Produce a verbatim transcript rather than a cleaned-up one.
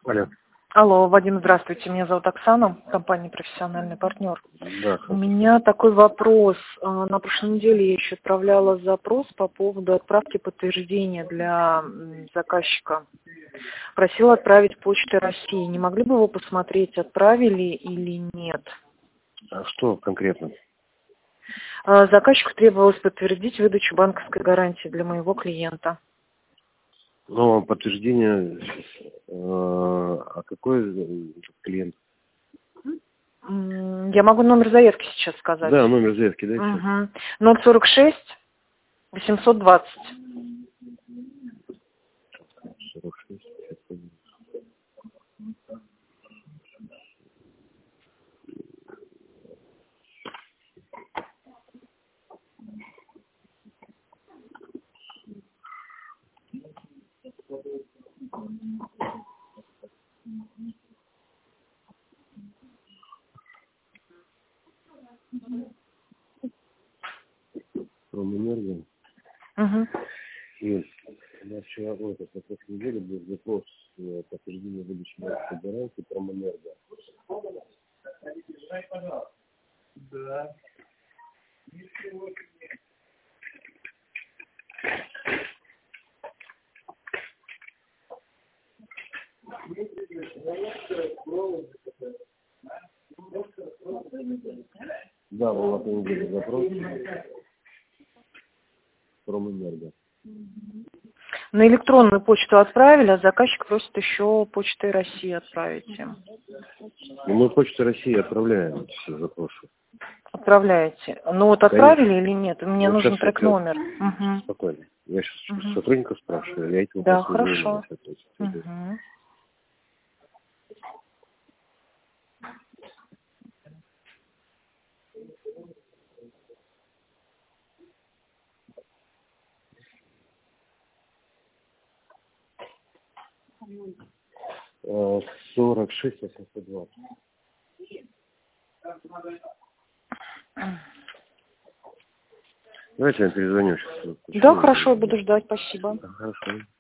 Алло. Алло, Вадим, здравствуйте. Меня зовут Оксана, компания «Профессиональный партнер». Да, У меня такой вопрос. На прошлой неделе я еще отправляла запрос по поводу отправки подтверждения для заказчика. Просила отправить почтой России. Не могли бы вы посмотреть, отправили или нет? А что конкретно? Заказчику требовалось подтвердить выдачу банковской гарантии для моего клиента. Ну, подтверждение, э, а какой клиент? Я могу номер заявки сейчас сказать. Да, номер заявки дайте. Угу. ноль сорок шесть восемьсот двадцать. сорок шесть. Промэнерго. Угу. Есть. У нас вчера, ой, это на прошлой неделе был запрос э, подтверждения выдачи банковской гарантии Промэнерго. Да. Да, был на той неделе запрос Промэнерго. На электронную почту отправили, а заказчик просит еще почтой России отправить им. Ну, мы почтой России отправляем эти все запросы. Отправляете. Ну вот отправили или нет? Мне Вот нужен сейчас я трек-номер. Угу. Спокойно. Я сейчас Угу. сотрудника спрашиваю, я эти Да, вопросы не хорошо. занимаюсь. Угу. сорок шесть восемьсот двадцать. Давайте я перезвоню сейчас. Да, хорошо, я буду ждать, спасибо. Хорошо.